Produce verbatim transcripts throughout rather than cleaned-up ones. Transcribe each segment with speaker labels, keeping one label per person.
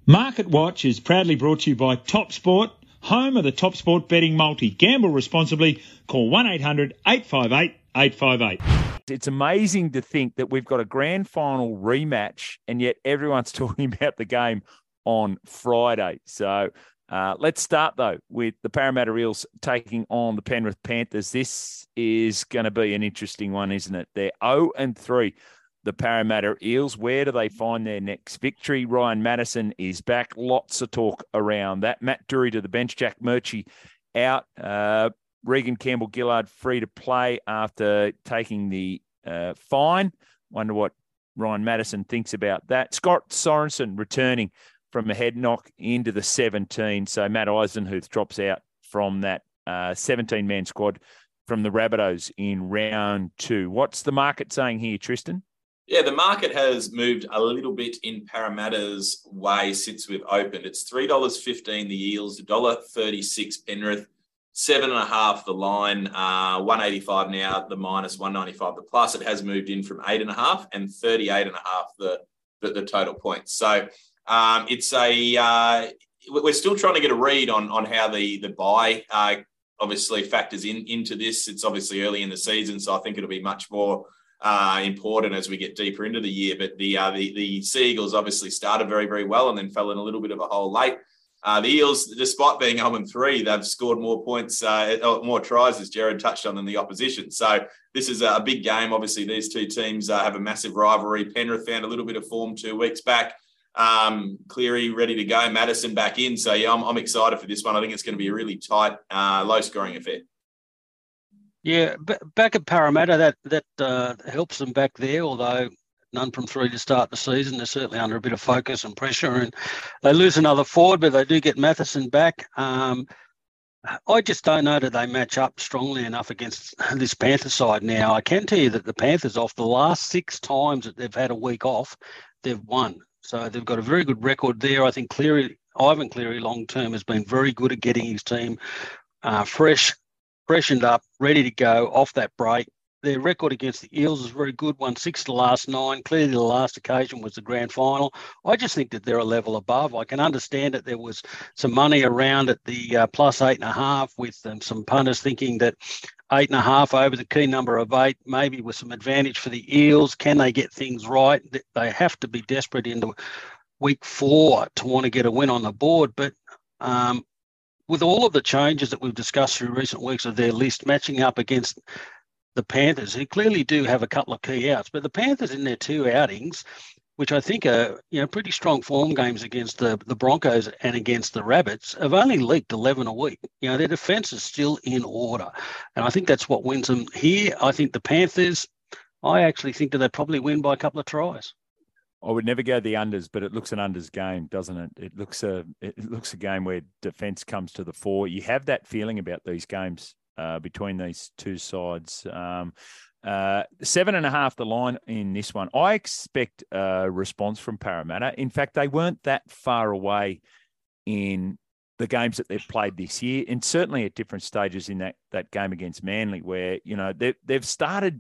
Speaker 1: Market Watch is proudly brought to you by Top Sport, home of the Top Sport betting multi. Gamble responsibly. Call one eight hundred eight five eight eight five eight.
Speaker 2: It's amazing to think that we've got a grand final rematch and yet everyone's talking about the game on Friday. So uh, let's start, though, with the Parramatta Eels taking on the Penrith Panthers. This is going to be an interesting one, isn't it? They're oh and three. The Parramatta Eels, where do they find their next victory? Ryan Matterson is back. Lots of talk around that. Matt Dury to the bench. Jack Murchie out. Uh, Regan Campbell-Gillard free to play after taking the uh, fine. Wonder what Ryan Matterson thinks about that. Scott Sorensen returning from a head knock into the seventeen. So Matt Eisenhuth drops out from that uh, seventeen-man squad from the Rabbitohs in round two. What's the market saying here, Tristan?
Speaker 3: Yeah, the market has moved a little bit in Parramatta's way since we've opened. It's three dollars fifteen the Eels, one dollar thirty-six Penrith, seven and a half the line, uh, one eighty-five now, the minus, one ninety-five the plus. It has moved in from eight and a half and thirty-eight and a half the, the, the total points. So um, it's a, uh, we're still trying to get a read on, on how the, the buy uh, obviously factors in into this. It's obviously early in the season, so I think it'll be much more Uh, important as we get deeper into the year. But the uh, the the Sea Eagles obviously started very, very well and then fell in a little bit of a hole late. Uh, the Eels, despite being oh and three, they've scored more points, uh, more tries, as Jared touched on, than the opposition. So this is a big game. Obviously, these two teams uh, have a massive rivalry. Penrith found a little bit of form two weeks back. Um, Cleary ready to go. Madison back in. So, yeah, I'm, I'm excited for this one. I think it's going to be a really tight, uh, low-scoring affair.
Speaker 4: Yeah, b- back at Parramatta, that that uh, helps them back there, although none from three to start the season. They're certainly under a bit of focus and pressure, and they lose another forward, but they do get Matheson back. Um, I just don't know that they match up strongly enough against this Panthers side now. I can tell you that the Panthers, off the last six times that they've had a week off, they've won. So they've got a very good record there. I think Cleary, Ivan Cleary long-term has been very good at getting his team uh, fresh, freshened up, ready to go off that break. Their record against the Eels is very good, won six of the last nine. Clearly the last occasion was the grand final. I just think that they're a level above. I can understand that there was some money around at the uh, plus eight and a half with um, some punters thinking that eight and a half over the key number of eight, maybe with some advantage for the Eels. Can they get things right? They have to be desperate into week four to want to get a win on the board. But um, with all of the changes that we've discussed through recent weeks of their list matching up against the Panthers, who clearly do have a couple of key outs, but the Panthers in their two outings, which I think are, you know, pretty strong form games against the, the Broncos and against the Rabbits, have only leaked eleven a week. You know, their defence is still in order. And I think that's what wins them here. I think the Panthers, I actually think that they probably win by a couple of tries.
Speaker 2: I would never go the unders, but it looks an unders game, doesn't it? It looks a it looks a game where defence comes to the fore. You have that feeling about these games uh, between these two sides. Um, uh, seven and a half the line in this one. I expect a response from Parramatta. In fact, they weren't that far away in the games that they've played this year, and certainly at different stages in that that game against Manly, where you know they they've started.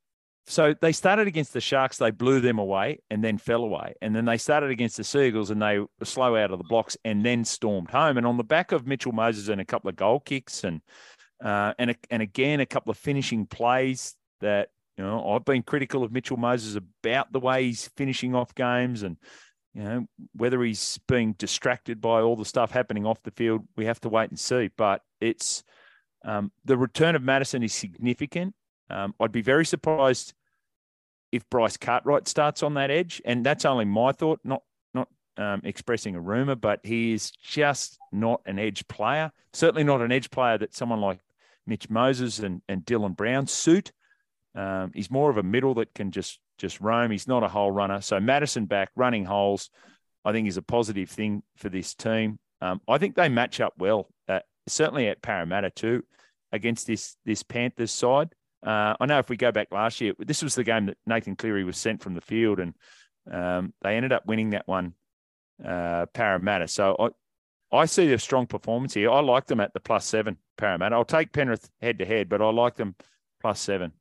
Speaker 2: So they started against the Sharks, they blew them away and then fell away. And then they started against the Sea Eagles and they were slow out of the blocks and then stormed home. And on the back of Mitchell Moses and a couple of goal kicks and uh, and, a, and again, a couple of finishing plays that, you know, I've been critical of Mitchell Moses about the way he's finishing off games and, you know, whether he's being distracted by all the stuff happening off the field, we have to wait and see. But it's um, the return of Madison is significant. Um, I'd be very surprised if Bryce Cartwright starts on that edge, and that's only my thought, not not um, expressing a rumour, but he is just not an edge player. Certainly not an edge player that someone like Mitch Moses and, and Dylan Brown suit. Um, he's more of a middle that can just just roam. He's not a hole runner. So Madison back, running holes, I think is a positive thing for this team. Um, I think they match up well, uh, certainly at Parramatta too, against this this Panthers side. Uh, I know if we go back last year, this was the game that Nathan Cleary was sent from the field, and um, they ended up winning that one, uh, Parramatta. So I, I see a strong performance here. I like them at the plus seven, Parramatta. I'll take Penrith head to head, but I like them plus seven.